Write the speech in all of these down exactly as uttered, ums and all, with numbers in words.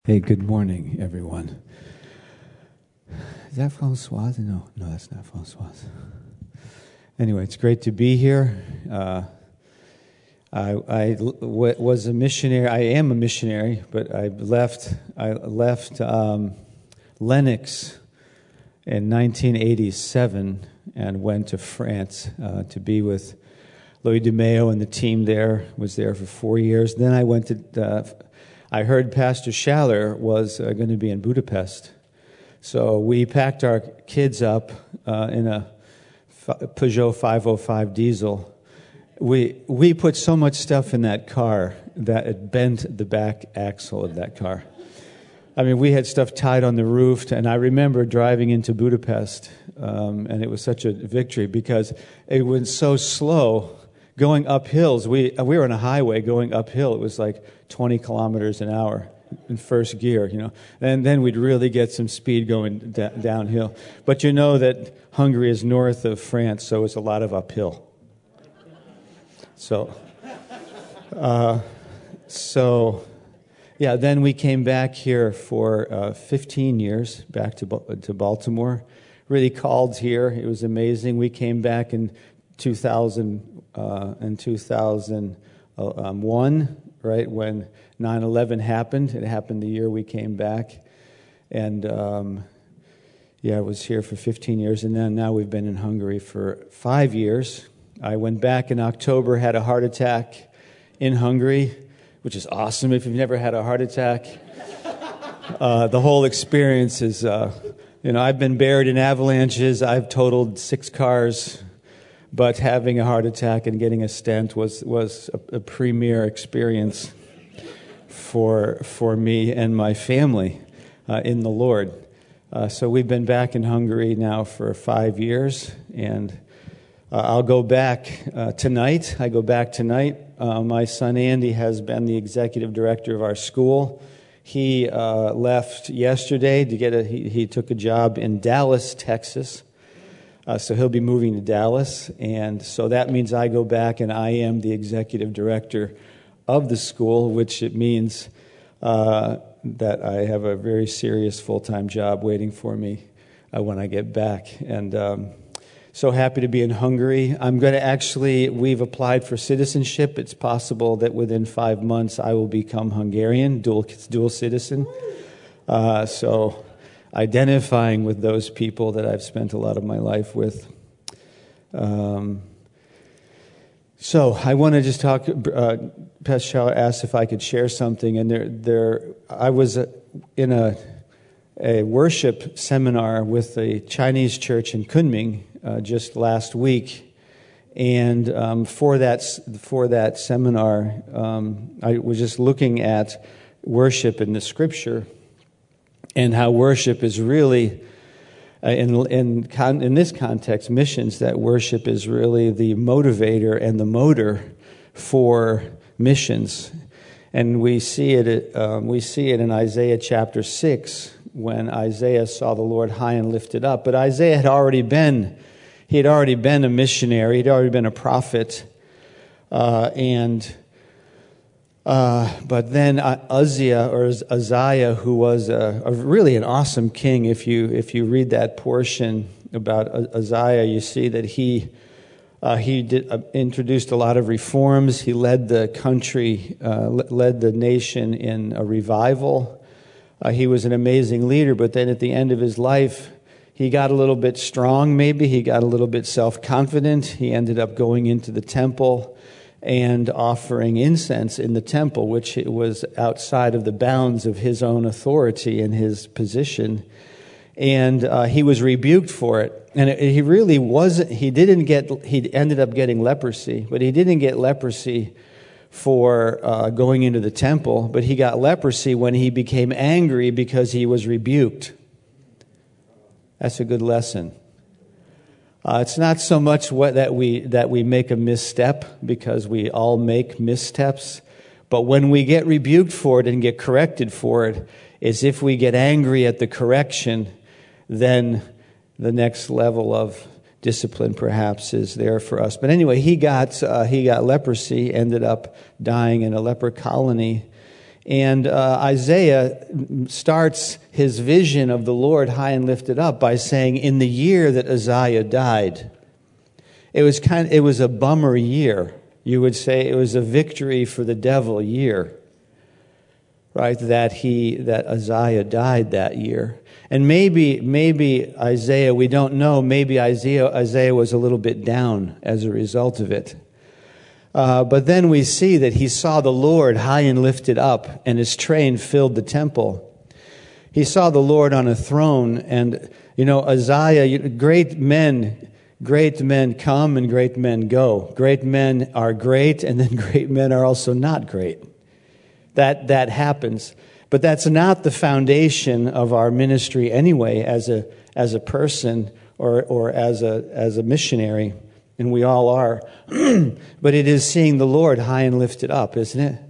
Hey, good morning, everyone. Is that Francoise? No, no, that's not Francoise. Anyway, it's great to be here. Uh, I, I w- was a missionary. I am a missionary, but I left. I left um, Lennox in nineteen eighty-seven and went to France uh, to be with Louis DeMeo and the team there. Was there for four years. Then I went to. Uh, I heard Pastor Schaller was uh, going to be in Budapest. So we packed our kids up uh, in a F- Peugeot five oh five diesel. We we put so much stuff in that car that it bent the back axle of that car. I mean, we had stuff tied on the roof, and I remember driving into Budapest, um, and it was such a victory because it was so slow. Going up hills, we we were on a highway going uphill. It was like twenty kilometers an hour in first gear, you know. And then we'd really get some speed going da- downhill. But you know that Hungary is north of France, so it's a lot of uphill. So, uh, so yeah. Then we came back here for uh, fifteen years, back to to Baltimore. Really called here. It was amazing. We came back in two thousand. Uh, in two thousand one, right, when nine eleven happened. It happened the year we came back. And, um, yeah, I was here for fifteen years, and then now we've been in Hungary for five years. I went back in October, had a heart attack in Hungary, which is awesome if you've never had a heart attack. Uh, the whole experience is, uh, you know, I've been buried in avalanches. I've totaled six cars. But having a heart attack and getting a stent was was a, a premier experience for for me and my family uh, in the Lord. Uh, so we've been back in Hungary now for five years, and uh, I'll go back uh, tonight. I go back tonight. Uh, my son Andy has been the executive director of our school. He uh, left yesterday to get a. He, he took a job in Dallas, Texas. Uh, so he'll be moving to Dallas, and so that means I go back and I am the executive director of the school, which it means uh, that I have a very serious full-time job waiting for me uh, when I get back. And um, so happy to be in Hungary. I'm going to actually, we've applied for citizenship. It's possible that within five months I will become Hungarian, dual, dual citizen. Uh, so... identifying with those people that I've spent a lot of my life with. Um, so I want to just talk. Uh, Pastor Schaller asked if I could share something, and there, there, I was in a a worship seminar with the Chinese church in Kunming uh, just last week, and um, for that for that seminar, um, I was just looking at worship in the Scripture. And how worship is really, uh, in in con, in this context, missions, that worship is really the motivator and the motor for missions. And we see it um, we see it in Isaiah chapter six, when Isaiah saw the Lord high and lifted up. But Isaiah had already been, he had already been a missionary, he'd already been a prophet, uh, and... Uh, but then Uzziah, or Uzziah, who was a, a really an awesome king, if you if you read that portion about Uzziah, you see that he uh, he did, uh, introduced a lot of reforms. He led the country, uh, led the nation in a revival. Uh, he was an amazing leader, but then at the end of his life, he got a little bit strong. Maybe he got a little bit self-confident. He ended up going into the temple and offering incense in the temple, which was outside of the bounds of his own authority and his position. And uh, he was rebuked for it. And it, he really wasn't, he didn't get, he ended up getting leprosy, but he didn't get leprosy for uh, going into the temple, but he got leprosy when he became angry because he was rebuked. That's a good lesson. Uh, it's not so much what that we that we make a misstep, because we all make missteps, but when we get rebuked for it and get corrected for it, is if we get angry at the correction, then the next level of discipline perhaps is there for us. But anyway, he got uh, he got leprosy, ended up dying in a leper colony, And uh, Isaiah starts his vision of the Lord high and lifted up by saying, in the year that Uzziah died. It was kind of, it was a bummer year. You would say it was a victory for the devil year, right? That he that Uzziah died that year. And maybe maybe Isaiah, we don't know, maybe Isaiah Isaiah was a little bit down as a result of it. Uh, but then we see that he saw the Lord high and lifted up, and his train filled the temple. He saw the Lord on a throne, and, you know, Uzziah, great men, great men come and great men go. Great men are great, and then great men are also not great. That that happens. But that's not the foundation of our ministry anyway, as a as a person or or as a as a missionary. And we all are. But it is seeing the Lord high and lifted up, isn't it?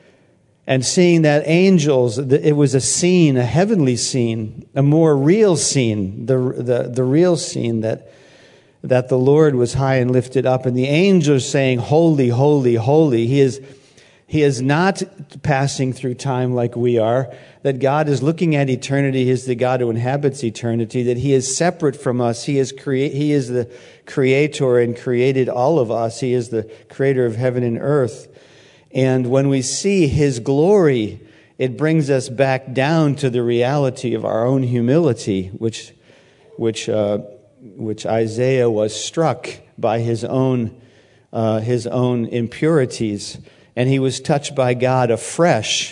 And seeing that angels, it was a scene, a heavenly scene, a more real scene, the the, the real scene that, that the Lord was high and lifted up. And the angels saying, holy, holy, holy. He is, he is not passing through time like we are. That God is looking at eternity. He is the God who inhabits eternity. That he is separate from us. He is crea- He is the creator and created all of us. He is the creator of heaven and earth. And when we see his glory, it brings us back down to the reality of our own humility, which, which, uh, which Isaiah was struck by his own, uh, his own impurities, and he was touched by God afresh.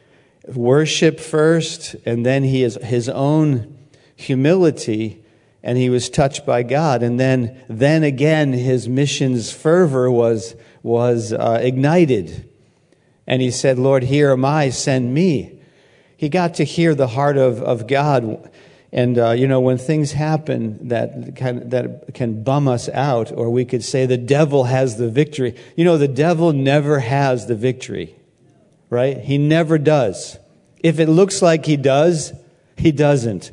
Worship first, and then he is his own humility, and he was touched by God, and then then again his mission's fervor was was uh, ignited, and he said, "Lord, here am I, send me." He got to hear the heart of of God, and uh, you know, when things happen that can that can bum us out, or we could say the devil has the victory. You know, the devil never has the victory. Right? He never does. If it looks like he does, he doesn't.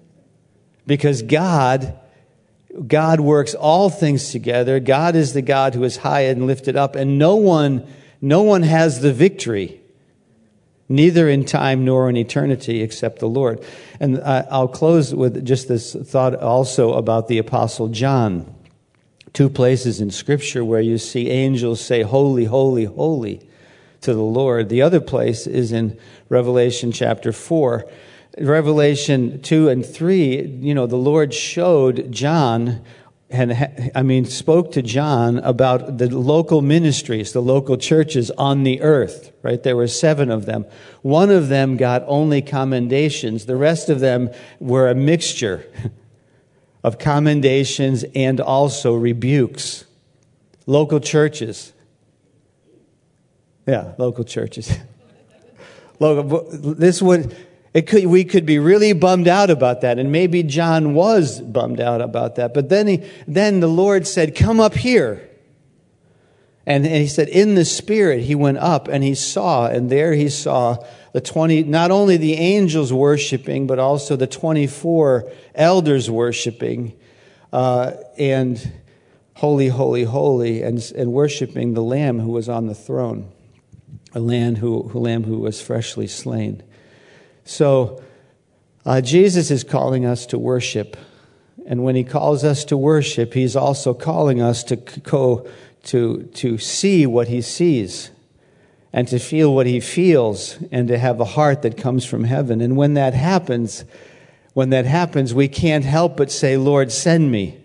Because God, God works all things together. God is the God who is high and lifted up, and no one, no one has the victory, neither in time nor in eternity, except the Lord. And I'll close with just this thought also about the Apostle John. Two places in Scripture where you see angels say, "Holy, holy, holy," to the Lord. The other place is in Revelation chapter four. Revelation two and three, you know, the Lord showed John, and I mean, spoke to John about the local ministries, the local churches on the earth, right? There were seven of them. One of them got only commendations. The rest of them were a mixture of commendations and also rebukes. Local churches. Yeah, local churches. Local. This would, it could, we could be really bummed out about that, and maybe John was bummed out about that. But then he, then the Lord said, "Come up here," and, and he said, in the Spirit, he went up and he saw, and there he saw the twenty, not only the angels worshiping, but also the twenty-four elders worshiping, uh, and holy, holy, holy, and and worshiping the Lamb who was on the throne. A lamb who, who lamb who was freshly slain. So uh, Jesus is calling us to worship, and when he calls us to worship, he's also calling us to go to to see what he sees, and to feel what he feels, and to have a heart that comes from heaven. And when that happens, when that happens, we can't help but say, "Lord, send me.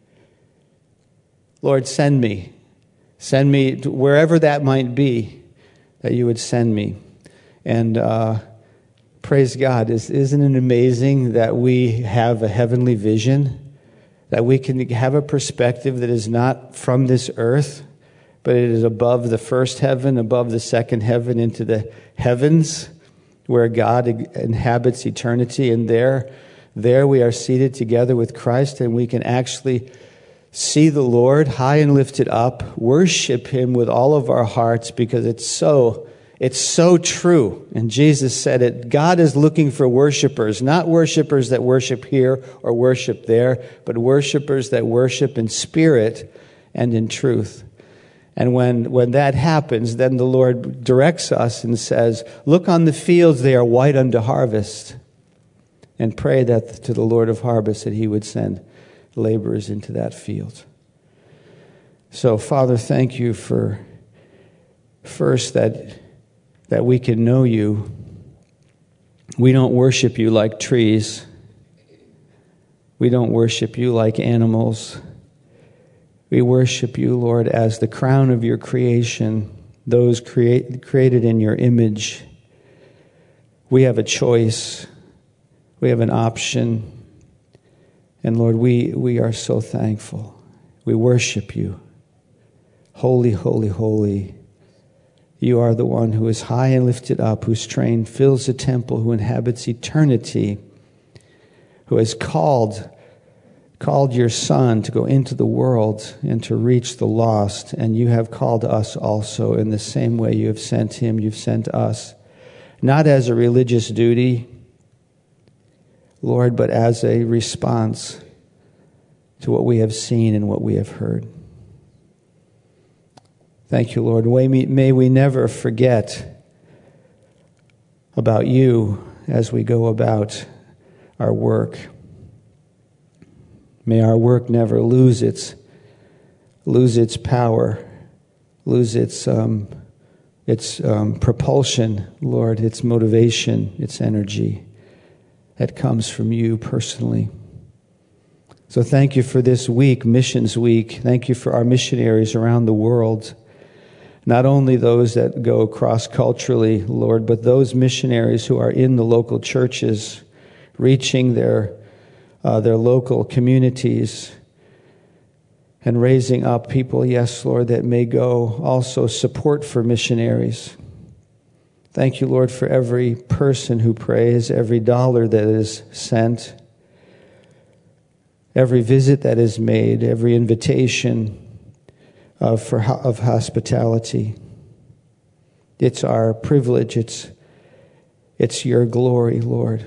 Lord, send me, send me to wherever that might be." That you would send me. And uh, praise God. Is, isn't it amazing that we have a heavenly vision? That we can have a perspective that is not from this earth, but it is above the first heaven, above the second heaven, into the heavens, where God inhabits eternity. And there, there we are seated together with Christ, and we can actually see the Lord high and lifted up, worship him with all of our hearts, because it's so, it's so true. And Jesus said it, God is looking for worshipers, not worshipers that worship here or worship there, but worshipers that worship in spirit and in truth. And when, when that happens, then the Lord directs us and says, look on the fields, they are white unto harvest. And pray that to the Lord of harvest that he would send laborers into that field. So, Father, thank you for, first, that, that we can know you. We don't worship you like trees. We don't worship you like animals. We worship you, Lord, as the crown of your creation, those create, created in your image. We have a choice. We have an option. And Lord, we, we are so thankful. We worship you. Holy, holy, holy. You are the one who is high and lifted up, whose train fills the temple, who inhabits eternity, who has called called your Son to go into the world and to reach the lost. And you have called us also in the same way you have sent him, you've sent us. Not as a religious duty, Lord, but as a response to what we have seen and what we have heard. Thank you, Lord. May we never forget about you as we go about our work. May our work never lose its lose its power, lose its um, its um, propulsion, Lord, its motivation, its energy that comes from you personally. So thank you for this week, Missions Week. Thank you for our missionaries around the world. Not only those that go cross-culturally, Lord, but those missionaries who are in the local churches, reaching their uh, their local communities and raising up people, yes, Lord, that may go also support for missionaries. Thank you, Lord, for every person who prays, every dollar that is sent, every visit that is made, every invitation of, for, of hospitality. It's our privilege. It's, it's your glory, Lord.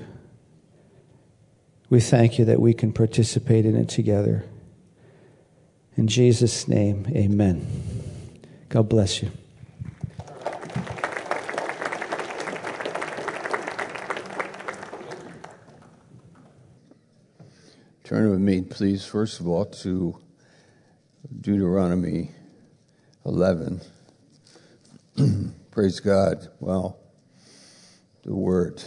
We thank you that we can participate in it together. In Jesus' name, amen. God bless you. Turn with me, please, first of all, to Deuteronomy eleven. Praise God. Well, the Word.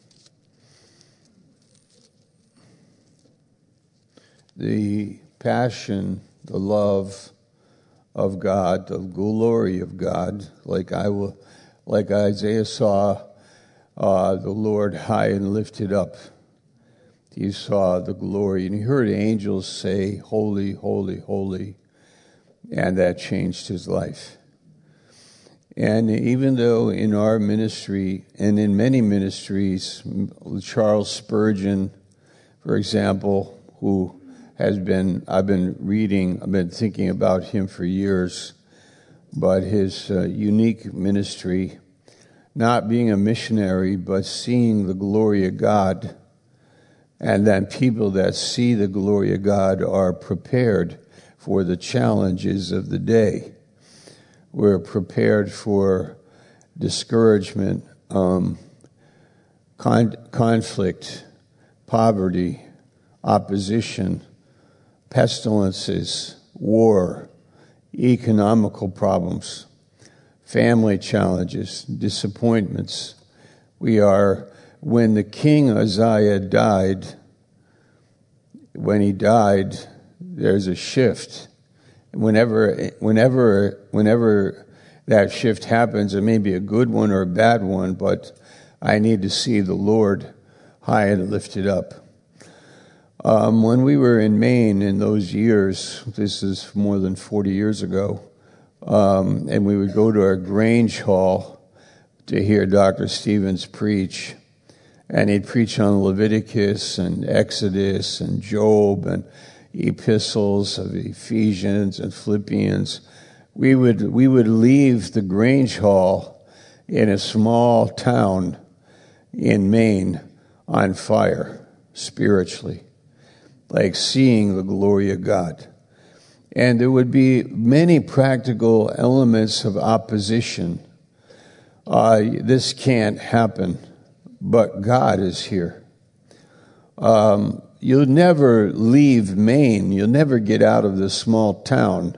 The passion, the love of God, the glory of God, like I will, like Isaiah saw uh, the Lord high and lifted up. He saw the glory, and he heard angels say, "Holy, holy, holy," and that changed his life. And even though in our ministry, and in many ministries, Charles Spurgeon, for example, who has been, I've been reading, I've been thinking about him for years, but his uh, unique ministry, not being a missionary, but seeing the glory of God. And then people that see the glory of God are prepared for the challenges of the day. We're prepared for discouragement, um, con- conflict, poverty, opposition, pestilences, war, economical problems, family challenges, disappointments. We are... When the king Uzziah died, when he died, there's a shift. Whenever, whenever, whenever that shift happens, it may be a good one or a bad one, but I need to see the Lord high and lifted up. Um, when we were in Maine in those years, this is more than forty years ago, um, and we would go to our Grange Hall to hear Doctor Stevens preach. And he'd preach on Leviticus and Exodus and Job and epistles of Ephesians and Philippians. We would we would leave the Grange Hall in a small town in Maine on fire spiritually, like seeing the glory of God. And there would be many practical elements of opposition. Uh, this can't happen, but God is here. Um, you'll never leave Maine. You'll never get out of this small town.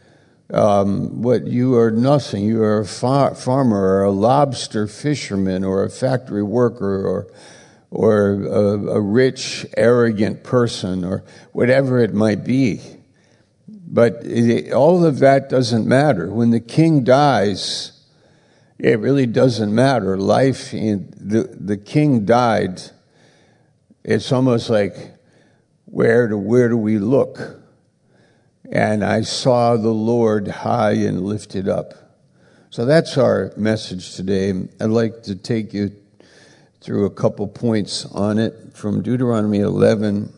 Um, what you are nothing. You are a far- farmer or a lobster fisherman or a factory worker or or a, a rich, arrogant person or whatever it might be. But it, all of that doesn't matter. When the king dies, it really doesn't matter. Life, in, the, the king died. It's almost like, where do, where do we look? And I saw the Lord high and lifted up. So that's our message today. I'd like to take you through a couple points on it from Deuteronomy eleven,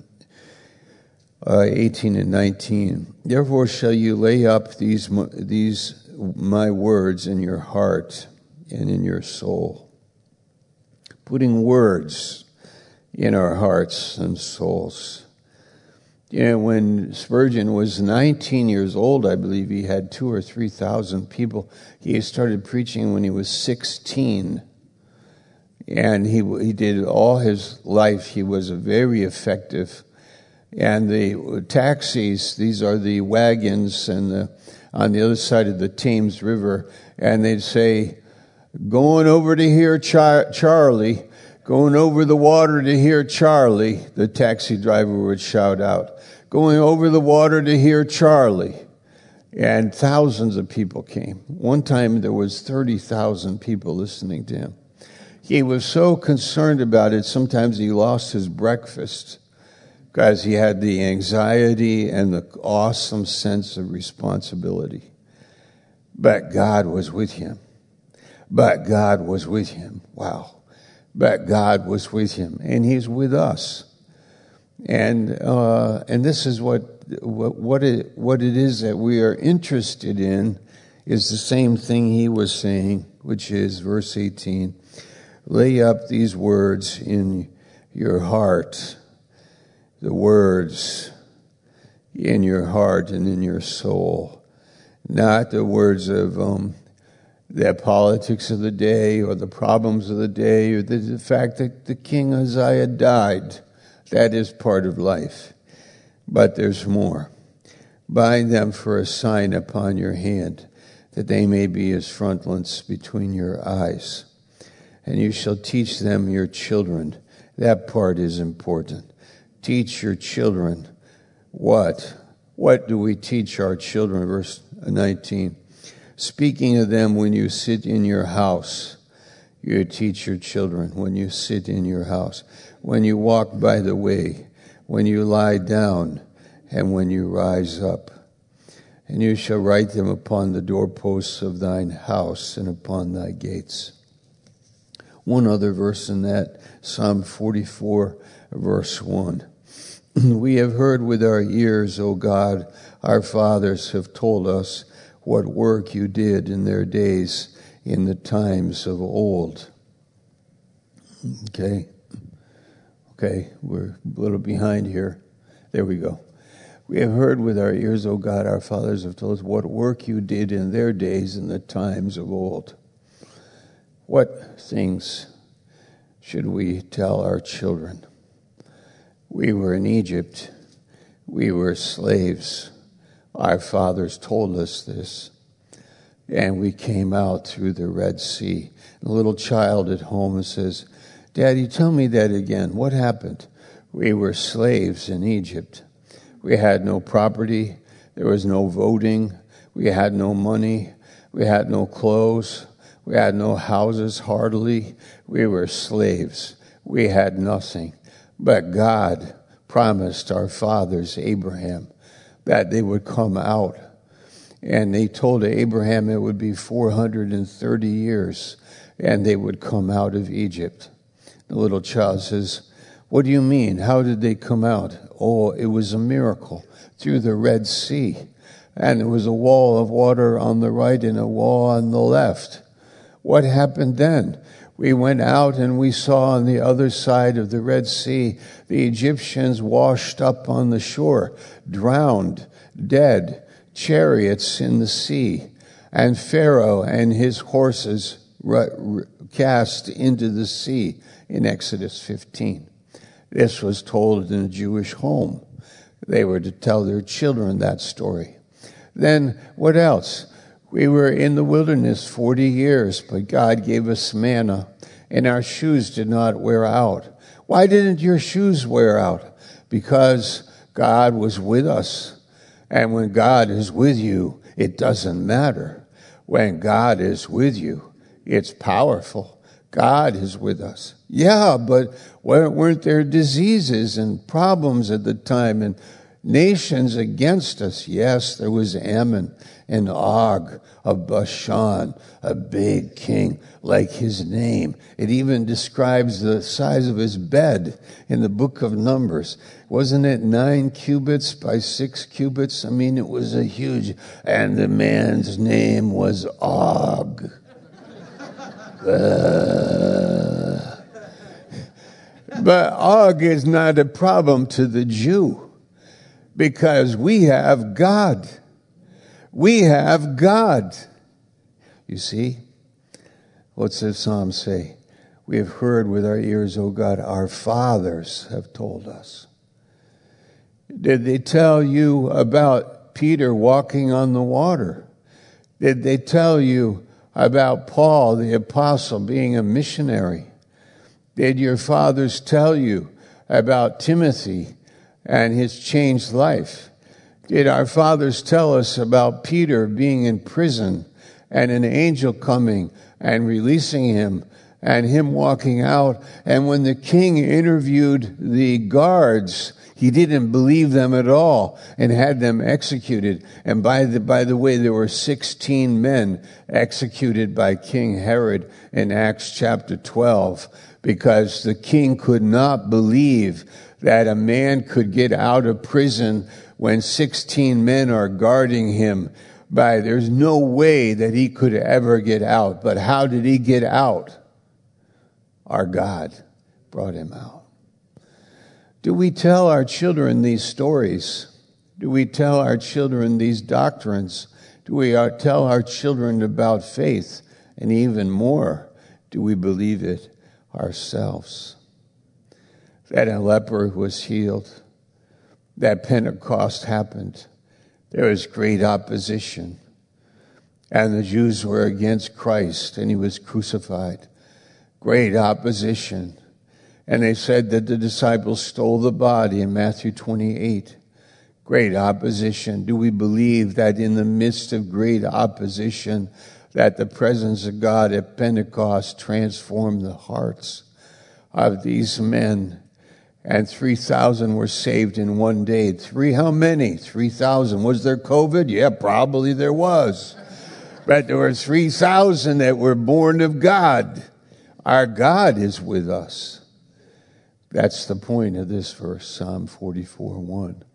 uh, eighteen and nineteen. Therefore shall you lay up these these my words in your heart and in your soul. Putting words in our hearts and souls. You know, when Spurgeon was nineteen years old, I believe he had two or three thousand people. He started preaching when he was sixteen. And he he did all his life. He was very effective. And the taxis, these are the wagons and the, on the other side of the Thames River. And they'd say, going over to hear Char- Charlie, going over the water to hear Charlie, the taxi driver would shout out, going over the water to hear Charlie. And thousands of people came. One time there was thirty thousand people listening to him. He was so concerned about it, sometimes he lost his breakfast because he had the anxiety and the awesome sense of responsibility. But God was with him. But God was with him. Wow. But God was with him. And he's with us. And uh, and this is what, what, what, it, what it is that we are interested in is the same thing he was saying, which is verse eighteen. Lay up these words in your heart, the words in your heart and in your soul, not the words of um, the politics of the day or the problems of the day or the, the fact that the King Uzziah died. That is part of life. But there's more. Bind them for a sign upon your hand, that they may be as frontlets between your eyes. And you shall teach them your children. That part is important. Teach your children what? What do we teach our children? Verse nineteen. Speaking of them when you sit in your house. You teach your children when you sit in your house. When you walk by the way. When you lie down. And when you rise up. And you shall write them upon the doorposts of thine house and upon thy gates. One other verse in that, Psalm forty-four, verse one. We have heard with our ears, O God, our fathers have told us what work you did in their days in the times of old. Okay. Okay, we're a little behind here. There we go. We have heard with our ears, O God, our fathers have told us what work you did in their days in the times of old. What things should we tell our children? We were in Egypt. We were slaves. Our fathers told us this. And we came out through the Red Sea. A little child at home says, Daddy, tell me that again. What happened? We were slaves in Egypt. We had no property. There was no voting. We had no money. We had no clothes. We had no houses, hardly. We were slaves. We had nothing. But God promised our fathers, Abraham, that they would come out. And they told Abraham it would be four hundred thirty years, and they would come out of Egypt. The little child says, what do you mean? How did they come out? Oh, it was a miracle through the Red Sea. And there was a wall of water on the right and a wall on the left. What happened then? We went out and we saw on the other side of the Red Sea, the Egyptians washed up on the shore, drowned, dead. chariots in the sea, and Pharaoh and his horses cast into the sea in Exodus fifteen. This was told in a Jewish home. They were to tell their children that story. Then what else? We were in the wilderness forty years, but God gave us manna, and our shoes did not wear out. Why didn't your shoes wear out? Because God was with us. And when God is with you, it doesn't matter. When God is with you, it's powerful. God is with us. Yeah, but weren't there diseases and problems at the time and nations against us? Yes, there was Ammon and Og of Bashan, a big king like his name. It even describes the size of his bed in the book of Numbers. Wasn't it nine cubits by six cubits? I mean, it was a huge, and the man's name was Og. Uh, but Og is not a problem to the Jew because we have God. We have God. You see? What's the psalm say? We have heard with our ears, O God, our fathers have told us. Did they tell you about Peter walking on the water? Did they tell you about Paul, the apostle, being a missionary? Did your fathers tell you about Timothy and his changed life? Did our fathers tell us about Peter being in prison and an angel coming and releasing him and him walking out? And when the king interviewed the guards, he didn't believe them at all and had them executed. And by the, by the way, there were sixteen men executed by King Herod in Acts chapter twelve because the king could not believe that a man could get out of prison when sixteen men are guarding him. By there's no way that he could ever get out. But how did he get out? Our God brought him out. Do we tell our children these stories? Do we tell our children these doctrines? Do we tell our children about faith? And even more, do we believe it ourselves? That a leper was healed, that Pentecost happened. There was great opposition. And the Jews were against Christ, and he was crucified. Great opposition. And they said that the disciples stole the body in Matthew twenty-eight. Great opposition. Do we believe that in the midst of great opposition, that the presence of God at Pentecost transformed the hearts of these men? And three thousand were saved in one day. Three, how many? three thousand. Was there COVID? Yeah, probably there was. But there were three thousand that were born of God. Our God is with us. That's the point of this verse, Psalm forty-four one.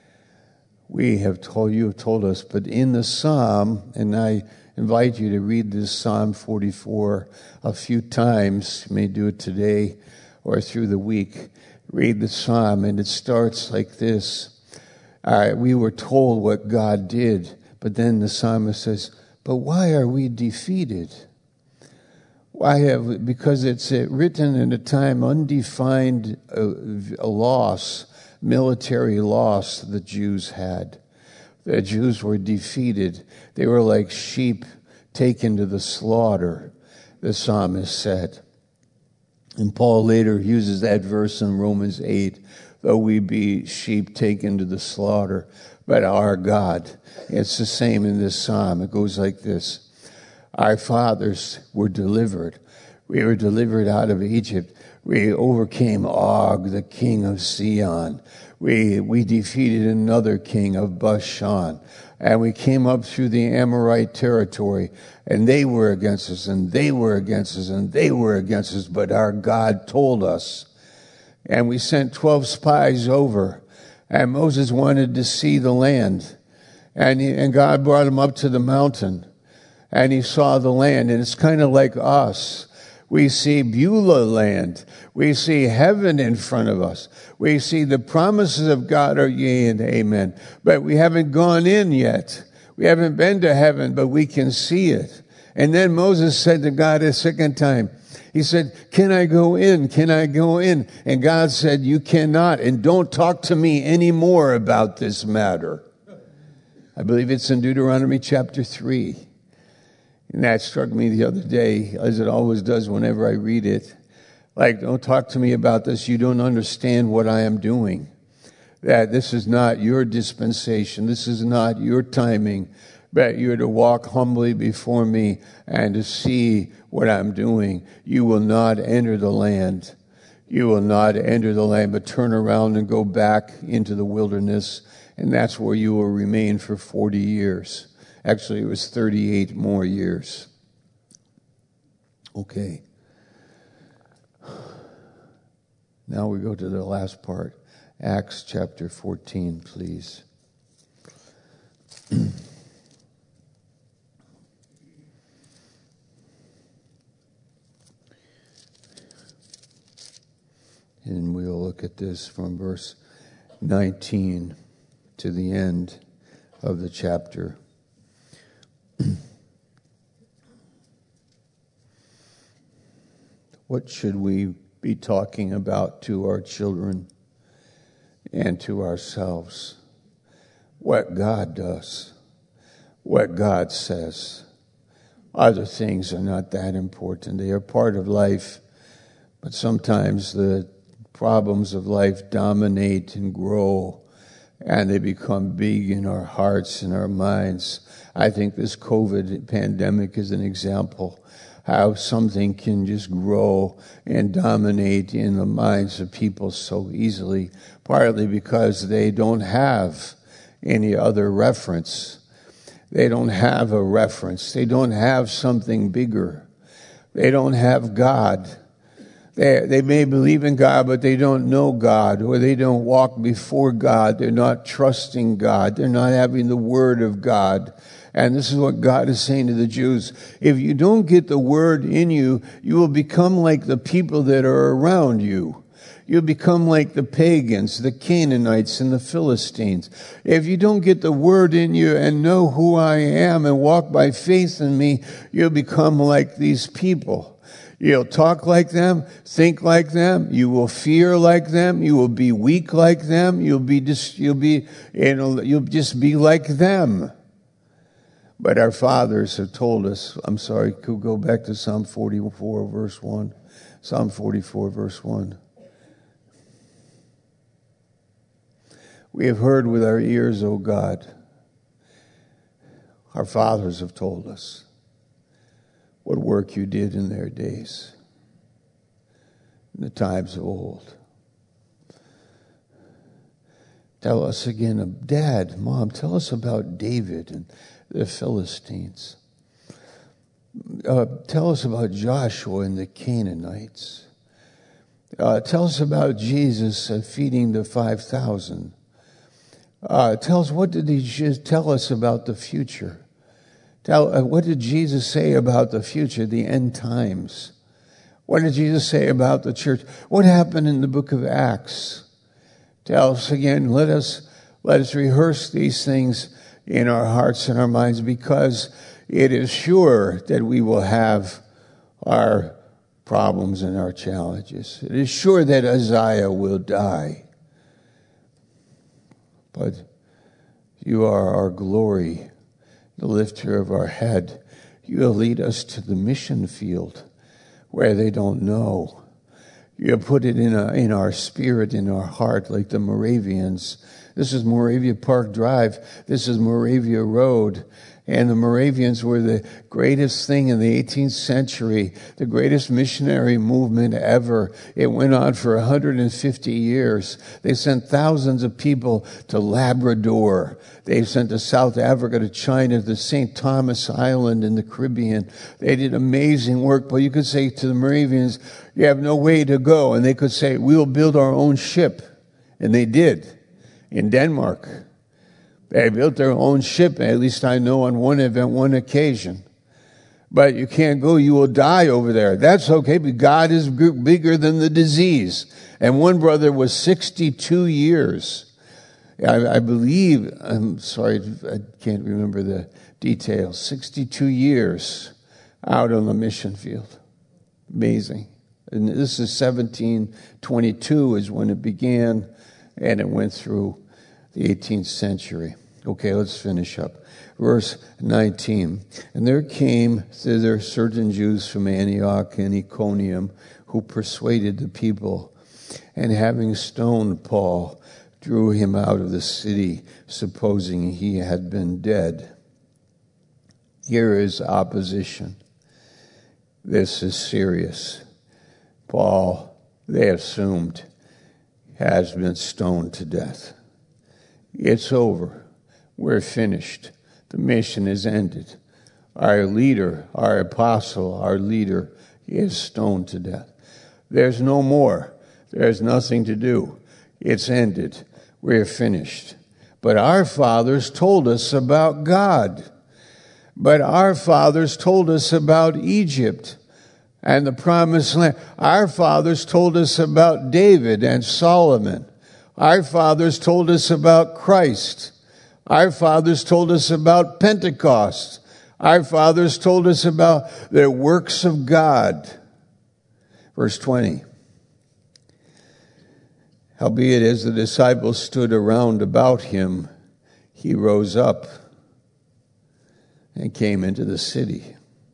We have told, you have told us, but in the Psalm, and I invite you to read this Psalm forty-four a few times. You may do it today or through the week. Read the Psalm, and it starts like this. Uh, we were told what God did, but then the psalmist says, but why are we defeated? Why have, because it's written in a time undefined uh, a loss, military loss the Jews had. The Jews were defeated. They were like sheep taken to the slaughter, the psalmist said. And Paul later uses that verse in Romans eight, though we be sheep taken to the slaughter, but our God. It's the same in this psalm. It goes like this. Our fathers were delivered. We were delivered out of Egypt. We overcame Og, the king of Sion. We, we defeated another king of Bashan. And we came up through the Amorite territory, and they were against us, and they were against us, and they were against us, but our God told us. And we sent twelve spies over, and Moses wanted to see the land. And, he, and God brought him up to the mountain, and he saw the land, and it's kind of like us. We see Beulah land. We see heaven in front of us. We see the promises of God are yea and amen. But we haven't gone in yet. We haven't been to heaven, but we can see it. And then Moses said to God a second time, he said, can I go in? Can I go in? And God said, you cannot, and don't talk to me anymore about this matter. I believe it's in Deuteronomy chapter three. And that struck me the other day, as it always does whenever I read it. Like, don't talk to me about this. You don't understand what I am doing. That this is not your dispensation. This is not your timing. But you're to walk humbly before me and to see what I'm doing. You will not enter the land. You will not enter the land, but turn around and go back into the wilderness. And that's where you will remain for forty years. Actually, it was thirty-eight more years. Okay. Now we go to the last part. Acts chapter fourteen, please. And we'll look at this from verse nineteen to the end of the chapter. What should we be talking about to our children and to ourselves? What God does, what God says. Other things are not that important. They are part of life, but sometimes the problems of life dominate and grow, and they become big in our hearts and our minds. I think this COVID pandemic is an example how something can just grow and dominate in the minds of people so easily, partly because they don't have any other reference. They don't have a reference. They don't have something bigger. They don't have God. They, they may believe in God, but they don't know God, or they don't walk before God. They're not trusting God. They're not having the Word of God. And this is what God is saying to the Jews. If you don't get the Word in you, you will become like the people that are around you. You'll become like the pagans, the Canaanites, and the Philistines. If you don't get the Word in you and know who I am and walk by faith in me, you'll become like these people. You'll talk like them, think like them. You will fear like them. You will be weak like them. You'll be just, you'll be, you know, you'll just be like them. But our fathers have told us, I'm sorry, could go back to Psalm forty-four, verse one. Psalm forty-four, verse one. We have heard with our ears, O God. Our fathers have told us what work you did in their days, in the times of old. Tell us again, Dad, Mom, tell us about David and the Philistines. Uh, tell us about Joshua and the Canaanites. Uh, tell us about Jesus uh, feeding the five thousand. Uh, tell us, what did he just tell us about the future? Tell, uh, what did Jesus say about the future, the end times? What did Jesus say about the church? What happened in the book of Acts? Tell us again, let us, let us rehearse these things in our hearts and our minds, because it is sure that we will have our problems and our challenges. It is sure that Uzziah will die. But you are our glory, the lifter of our head. You will lead us to the mission field where they don't know. You have put it in, a, in our spirit, in our heart, like the Moravians. This is Moravia Park Drive. This is Moravia Road. And the Moravians were the greatest thing in the eighteenth century, the greatest missionary movement ever. It went on for one hundred fifty years. They sent thousands of people to Labrador. They sent to South Africa, to China, to Saint Thomas Island in the Caribbean. They did amazing work. But you could say to the Moravians, you have no way to go. And they could say, we will build our own ship. And they did in Denmark. They built their own ship, at least I know on one event, one occasion. But you can't go, you will die over there. That's okay, but God is bigger than the disease. And one brother was sixty-two years. I, I believe, I'm sorry, I can't remember the details, sixty-two years out on the mission field. Amazing. And this is seventeen twenty-two is when it began, and it went through the eighteenth century. Okay, let's finish up. Verse nineteen. And there came thither certain Jews from Antioch and Iconium who persuaded the people, and having stoned Paul, drew him out of the city, supposing he had been dead. Here is opposition. This is serious. Paul, they assumed, has been stoned to death. It's over. We're finished. The mission is ended. Our leader, our apostle, our leader is stoned to death. There's no more. There's nothing to do. It's ended. We're finished. But our fathers told us about God. But our fathers told us about Egypt and the promised land. Our fathers told us about David and Solomon. Our fathers told us about Christ. Our fathers told us about Pentecost. Our fathers told us about the works of God. Verse twenty. Howbeit, as the disciples stood around about him, he rose up and came into the city.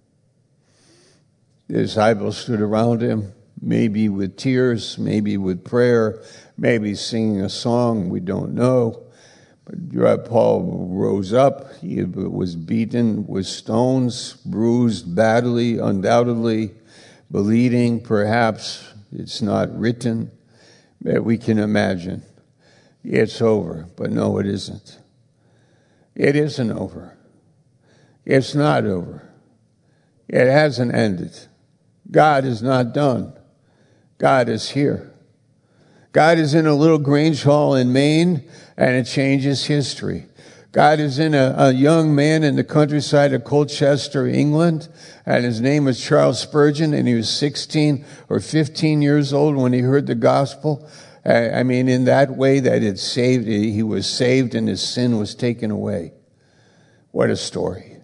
The disciples stood around him, maybe with tears, maybe with prayer, maybe singing a song, we don't know. But Paul rose up. He was beaten with stones, bruised badly, undoubtedly, bleeding, perhaps. It's not written, but we can imagine. It's over. But no, it isn't. It isn't over. It's not over. It hasn't ended. God is not done. God is here. God is in a little Grange Hall in Maine, and it changes history. God is in a, a young man in the countryside of Colchester, England, and his name was Charles Spurgeon, and he was sixteen or fifteen years old when he heard the gospel. I mean, in that way that it saved, he was saved and his sin was taken away. What a story.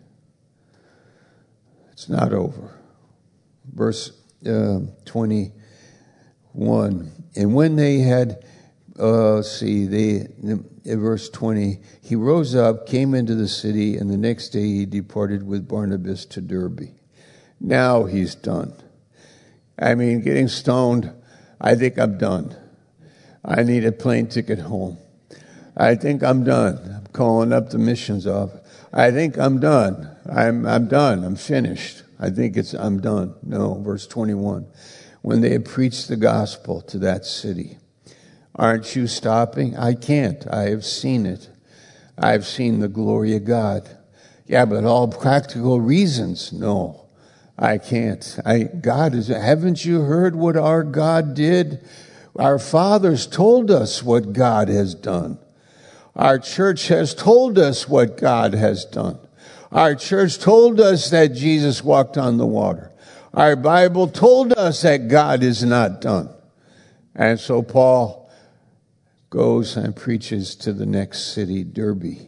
It's not over. Verse uh, twenty-one. And when they had, uh, see, they, in verse twenty, he rose up, came into the city, and the next day he departed with Barnabas to Derbe. Now he's done. I mean, getting stoned, I think I'm done. I need a plane ticket home. I think I'm done. I'm calling up the missions office. I think I'm done. I'm I'm done. I'm finished. I think it's I'm done. No, verse twenty-one. When they had preached the gospel to that city. Aren't you stopping? I can't. I have seen it. I've seen the glory of God. Yeah, but all practical reasons. No, I can't. I God is. Haven't you heard what our God did? Our fathers told us what God has done. Our church has told us what God has done. Our church told us that Jesus walked on the water. Our Bible told us that God is not done. And so Paul goes and preaches to the next city, Derbe,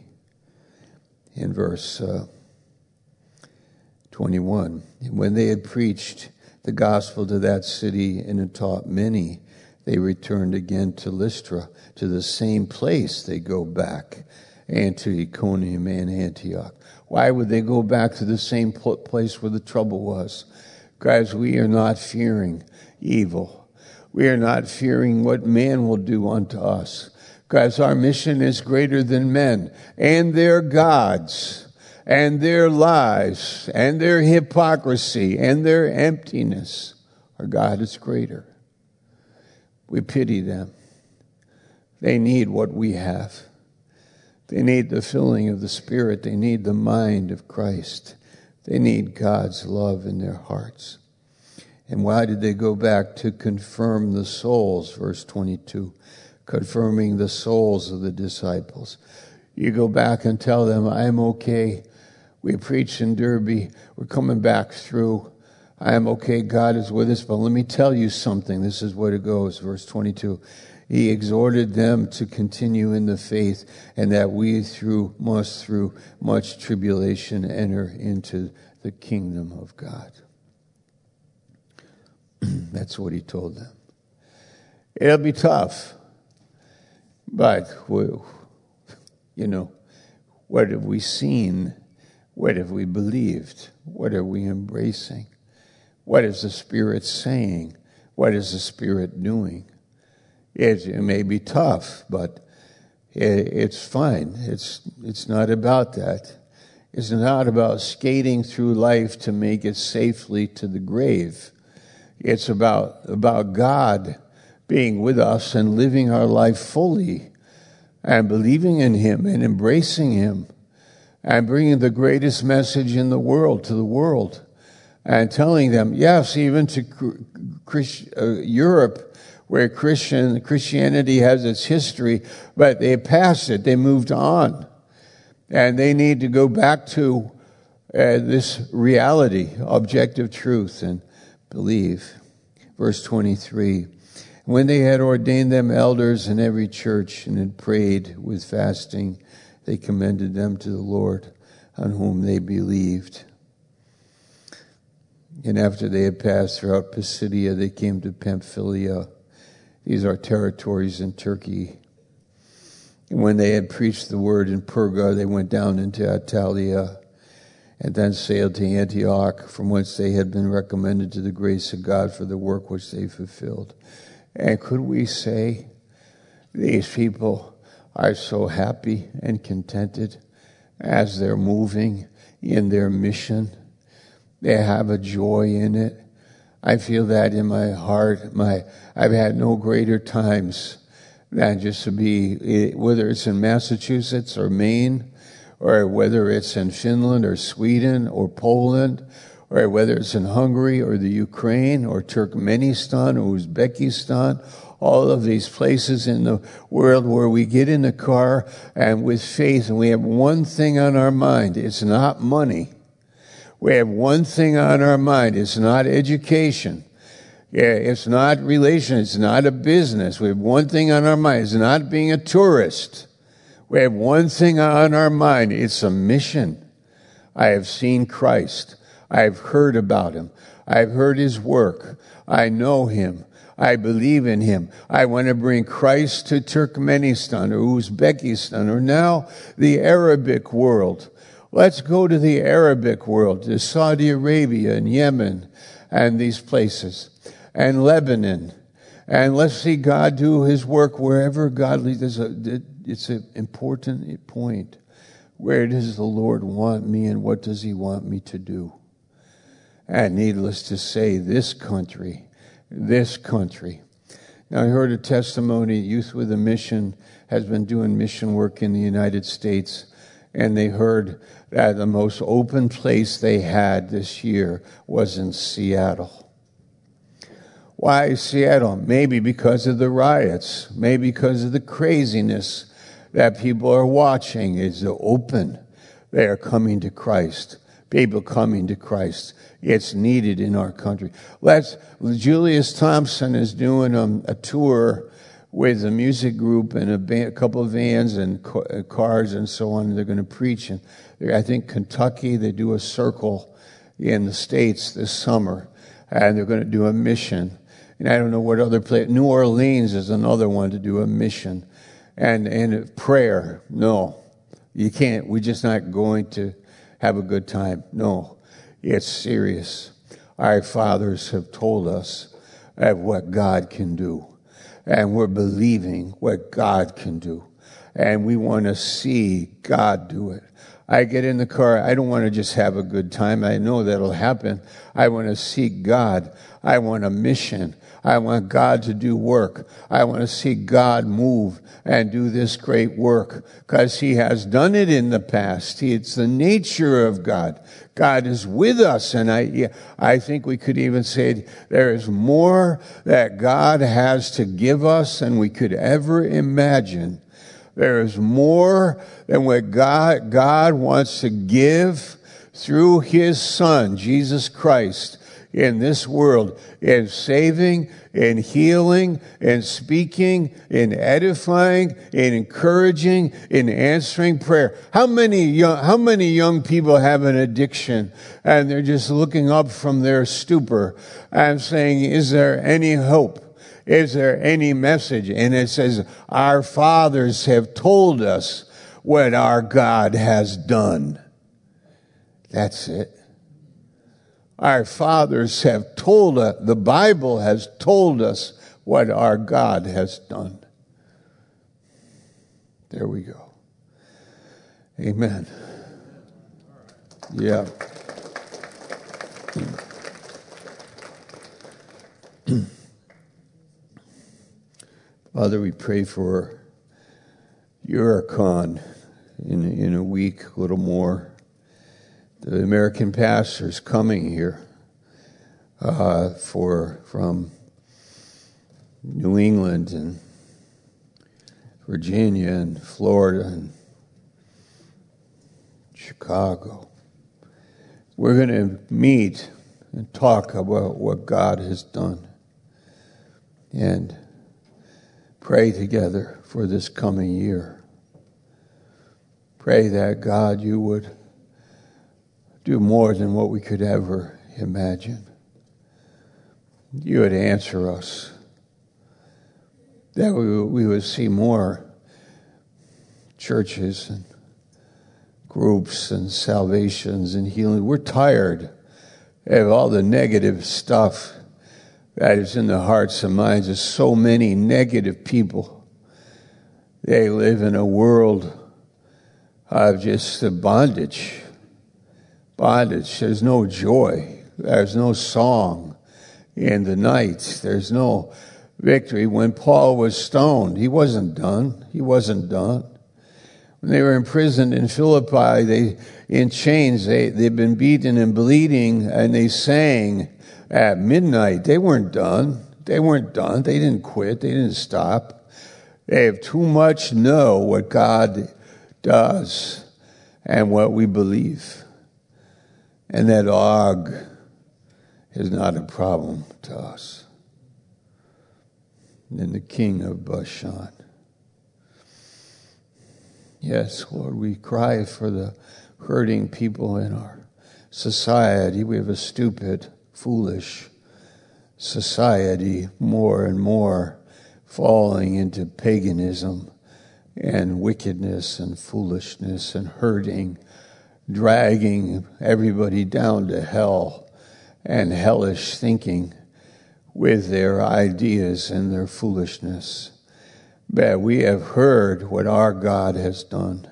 in verse uh, twenty-one. And when they had preached the gospel to that city and had taught many, they returned again to Lystra, to the same place they go back, and to Iconium and Antioch. Why would they go back to the same place where the trouble was? Guys, we are not fearing evil. We are not fearing what man will do unto us. Guys, our mission is greater than men and their gods and their lies and their hypocrisy and their emptiness. Our God is greater. We pity them. They need what we have. They need the filling of the Spirit. They need the mind of Christ. They need God's love in their hearts. And why did they go back? To confirm the souls, verse twenty-two, confirming the souls of the disciples. You go back and tell them, I'm okay. We preach in Derbe. We're coming back through. I am okay. God is with us. But let me tell you something. This is what it goes, verse twenty-two. he exhorted them to continue in the faith, and that we through must through much tribulation enter into the kingdom of God. That's what he told them. It'll be tough, but we, you know, what have we seen? What have we believed? What are we embracing? What is the Spirit saying? What is the Spirit doing? It, it may be tough, but it, it's fine. It's it's not about that. It's not about skating through life to make it safely to the grave. It's about about God being with us and living our life fully and believing in Him and embracing Him and bringing the greatest message in the world to the world and telling them, yes, even to Christ, uh, Europe, where Christian Christianity has its history, but they passed it, they moved on. And they need to go back to uh, this reality, objective truth, and believe. Verse twenty-three, when they had ordained them elders in every church and had prayed with fasting, they commended them to the Lord, on whom they believed. And after they had passed throughout Pisidia, they came to Pamphylia. These are territories in Turkey. And when they had preached the word in Perga, they went down into Attalia and then sailed to Antioch, from whence they had been recommended to the grace of God for the work which they fulfilled. And could we say these people are so happy and contented as they're moving in their mission? They have a joy in it. I feel that in my heart. My I've had no greater times than just to be, whether it's in Massachusetts or Maine, or whether it's in Finland or Sweden or Poland, or whether it's in Hungary or the Ukraine or Turkmenistan or Uzbekistan, all of these places in the world where we get in the car and with faith and we have one thing on our mind. It's not money. We have one thing on our mind. It's not education. Yeah, it's not relation. It's not a business. We have one thing on our mind. It's not being a tourist. We have one thing on our mind. It's a mission. I have seen Christ. I have heard about Him. I've heard His work. I know Him. I believe in Him. I want to bring Christ to Turkmenistan or Uzbekistan or now the Arabic world. Let's go to the Arabic world, to Saudi Arabia and Yemen and these places, and Lebanon. And let's see God do His work wherever God leads. It's an important point. Where does the Lord want me and what does He want me to do? And needless to say, this country, this country. Now I heard a testimony, Youth with a Mission has been doing mission work in the United States. And they heard that the most open place they had this year was in Seattle. Why Seattle? Maybe because of the riots. Maybe because of the craziness that people are watching. It's open. They are coming to Christ. People coming to Christ. It's needed in our country. Let's, Julius Thompson is doing um, a tour with a music group and a, band, a couple of vans and ca- cars and so on. They're going to preach. And I think Kentucky, they do a circle in the States this summer. And they're going to do a mission. And I don't know what other place. New Orleans is another one to do a mission. And, and prayer. No, you can't. We're just not going to have a good time. No, it's serious. Our fathers have told us of what God can do. And we're believing what God can do. And we want to see God do it. I get in the car. I don't want to just have a good time. I know that'll happen. I want to see God. I want a mission. I want God to do work. I want to see God move and do this great work because He has done it in the past. He, it's the nature of God. God is with us. And I, I think we could even say there is more that God has to give us than we could ever imagine. There is more than what God, God wants to give through His Son, Jesus Christ. in this world, in saving, in healing, in speaking, in edifying, in encouraging, in answering prayer. How many young, how many young people have an addiction and they're just looking up from their stupor and saying, is there any hope? Is there any message? And it says, our fathers have told us what our God has done. That's it. Our fathers have told us, the Bible has told us what our God has done. There we go. Amen. Yeah. Father, we pray for Eurocon in, in a week, a little more. The American pastors coming here uh, for from New England and Virginia and Florida and Chicago. We're going to meet and talk about what God has done and pray together for this coming year. Pray that, God, you would do more than what we could ever imagine. You would answer us. That we, we would see more churches and groups and salvations and healing. We're tired of all the negative stuff that is in the hearts and minds of so many negative people. They live in a world of just bondage. Bondage. There's no joy. There's no song in the night. There's no victory. When Paul was stoned, he wasn't done. He wasn't done. When they were imprisoned in Philippi, they in chains, they, they'd been beaten and bleeding, and they sang at midnight. They weren't done. They weren't done. They didn't quit. They didn't stop. They have too much know what God does and what we believe. And that Og is not a problem to us. And the king of Bashan. Yes, Lord, we cry for the hurting people in our society. We have a stupid, foolish society, more and more falling into paganism and wickedness and foolishness and hurting, dragging everybody down to hell and hellish thinking with their ideas and their foolishness. But we have heard what our God has done.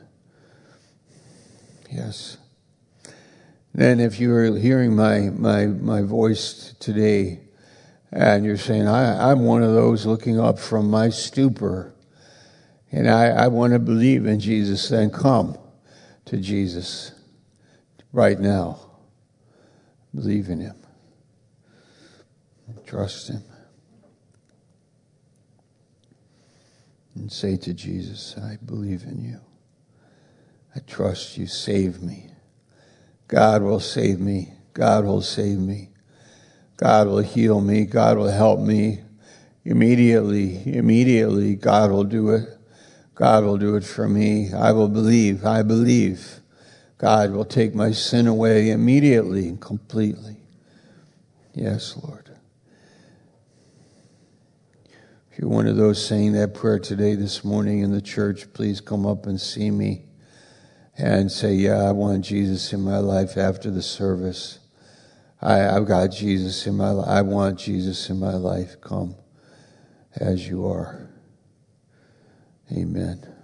Yes. Then if you're hearing my, my, my voice today and you're saying, I, I'm one of those looking up from my stupor and I, I want to believe in Jesus, then come to Jesus right now. Believe in him. Trust him. And say to Jesus, I believe in you. I trust you. Save me. God will save me. God will save me. God will heal me. God will help me. Immediately, immediately, God will do it. God will do it for me. I will believe. I believe. God will take my sin away immediately and completely. Yes, Lord. If you're one of those saying that prayer today, this morning in the church, please come up and see me and say, yeah, I want Jesus in my life after the service. I, I've got Jesus in my life. I want Jesus in my life. Come as you are. Amen.